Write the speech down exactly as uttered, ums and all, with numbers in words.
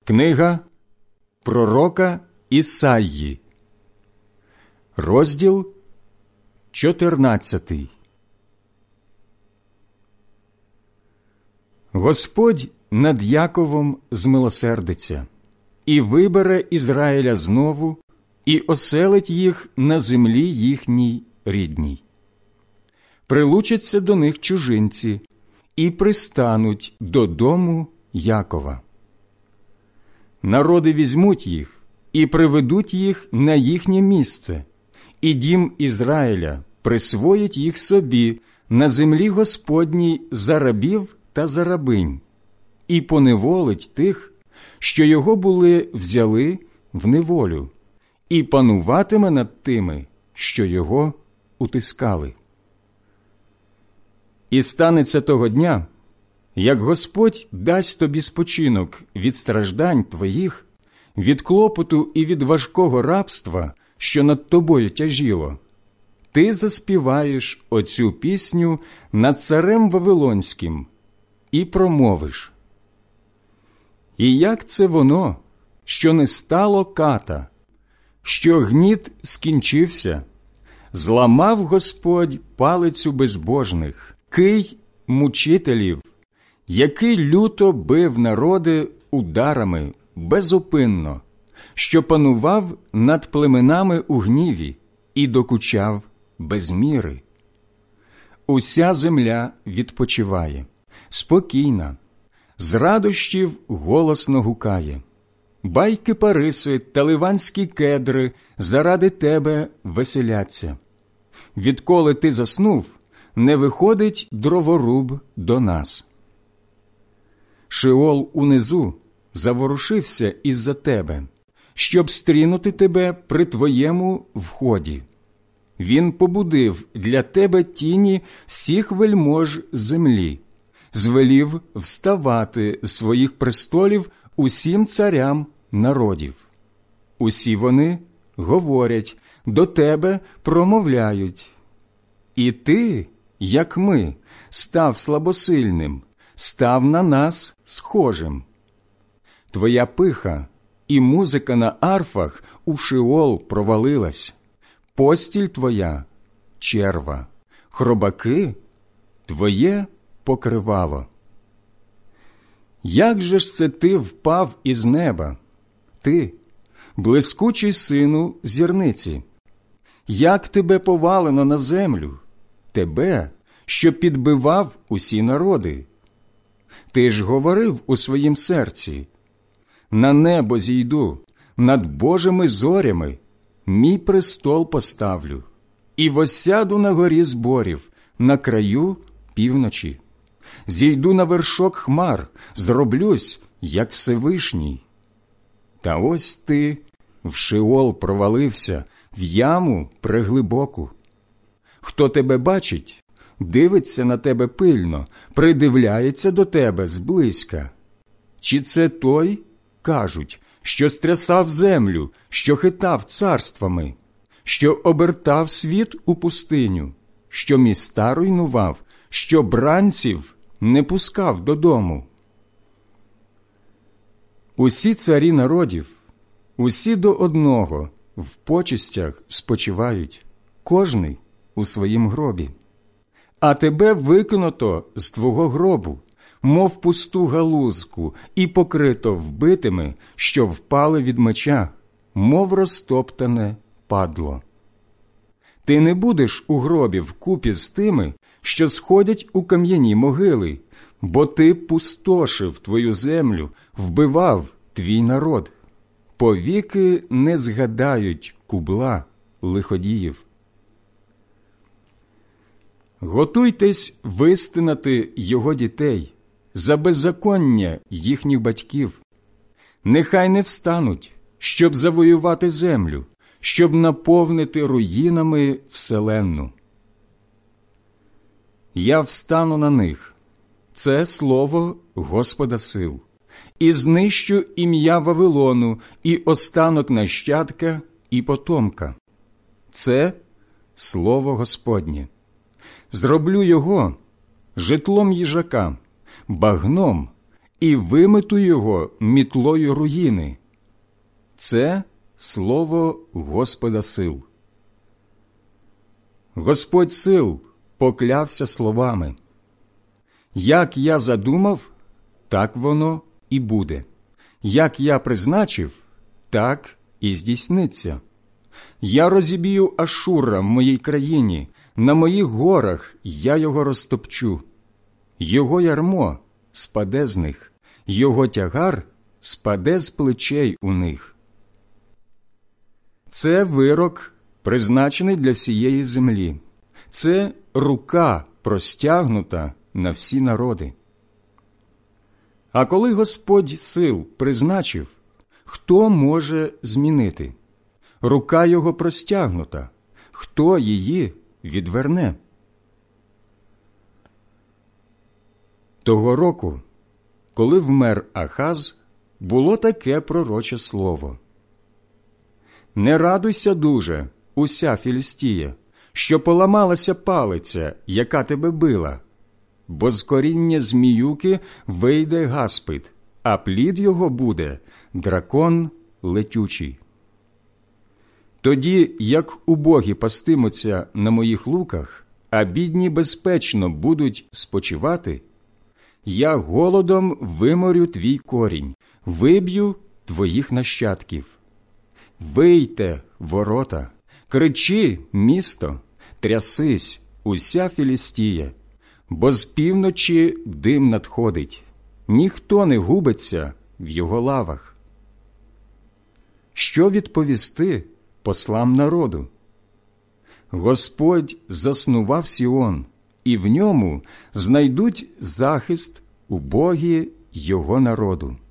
Книга пророка Ісаї, розділ чотирнадцятий. Господь над Яковом змилосердиться, і вибере Ізраїля знову, і оселить їх на землі їхній рідній. Прилучаться до них чужинці, і пристануть додому Якова. Народи візьмуть їх і приведуть їх на їхнє місце, і дім Ізраїля присвоїть їх собі на землі Господній за рабів та за рабинь, і поневолить тих, що його були взяли в неволю, і пануватиме над тими, що його утискали. І станеться того дня, як Господь дасть тобі спочинок від страждань твоїх, від клопоту і від важкого рабства, що над тобою тяжіло, ти заспіваєш оцю пісню над царем Вавилонським і промовиш: «І як це воно, що не стало ката, що гніт скінчився, зламав Господь палицю безбожних, кий мучителів, який люто бив народи ударами безупинно, що панував над племенами у гніві і докучав без міри. Уся земля відпочиває, спокійна, з радощів голосно гукає. Байки париси та ливанські кедри заради тебе веселяться. Відколи ти заснув, не виходить дроворуб до нас. Шеол унизу заворушився із-за тебе, щоб стрінути тебе при твоєму вході. Він побудив для тебе тіні всіх вельмож землі, звелів вставати з своїх престолів усім царям народів. Усі вони говорять, до тебе промовляють. І ти, як ми, став слабосильним, став на нас схожим. Твоя пиха і музика на арфах у Шеол провалилась, постіль твоя – черва, хробаки – твоє покривало. Як же ж це ти впав із неба, ти, блискучий сину зірниці? Як тебе повалено на землю, тебе, що підбивав усі народи? Ти ж говорив у своїм серці: на небо зійду, над Божими зорями мій престол поставлю, і восяду на горі зборів, на краю півночі. Зійду на вершок хмар, зроблюсь, як Всевишній. Та ось ти в Шеол провалився, в яму преглибоку. Хто тебе бачить, дивиться на тебе пильно, придивляється до тебе зблизька. Чи це той, кажуть, що стрясав землю, що хитав царствами, що обертав світ у пустиню, що міста руйнував, що бранців не пускав додому? Усі царі народів, усі до одного, в почестях спочивають, кожний у своїм гробі. А тебе викинуто з твого гробу, мов пусту галузку, і покрито вбитими, що впали від меча, мов розтоптане падло. Ти не будеш у гробі вкупі з тими, що сходять у кам'яні могили, бо ти пустошив твою землю, вбивав твій народ. Повіки не згадають кубла лиходіїв. Готуйтесь вистинати його дітей за беззаконня їхніх батьків. Нехай не встануть, щоб завоювати землю, щоб наповнити руїнами вселенну. Я встану на них, це слово Господа сил, і знищу ім'я Вавилону, і останок нащадка, і потомка. Це слово Господнє. Зроблю його житлом їжака, багном і вимету його мітлою руїни. Це слово Господа сил. Господь сил поклявся словами: як я задумав, так воно і буде. Як я призначив, так і здійсниться. Я розіб'ю Ашура в моїй країні, на моїх горах я його розтопчу. Його ярмо спаде з них, його тягар спаде з плечей у них. Це вирок, призначений для всієї землі. Це рука простягнута на всі народи. А коли Господь сил призначив, хто може змінити? Рука його простягнута, хто її відверне? Того року, коли вмер Ахаз, було таке пророче слово: «Не радуйся дуже, уся Філістія, що поламалася палиця, яка тебе била, бо з коріння зміюки вийде гаспид, а плід його буде дракон летючий. Тоді, як убогі пастимуться на моїх луках, а бідні безпечно будуть спочивати, я голодом виморю твій корінь, виб'ю твоїх нащадків. Вийте, ворота, кричи, місто, трясись, уся Філістія, бо з півночі дим надходить, ніхто не губиться в його лавах». Що відповісти послам народу? Господь заснував Сіон, і в ньому знайдуть захист убогі його народу.